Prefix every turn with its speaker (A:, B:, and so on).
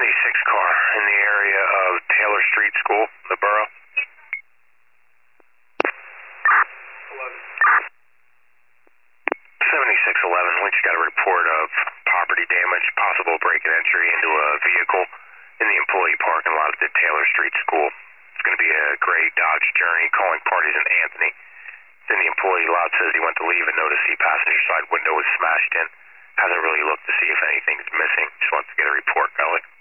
A: car in the area of Taylor Street School, the borough. 7611, we just got a report of property damage, possible break and entry into a vehicle in the employee parking lot at the Taylor Street School. It's going to be a gray Dodge Journey calling parties in Anthony. Then the employee lot says he went to leave and noticed the passenger side window was smashed in. Hasn't really looked to see if anything's missing. Just wants to get a report going.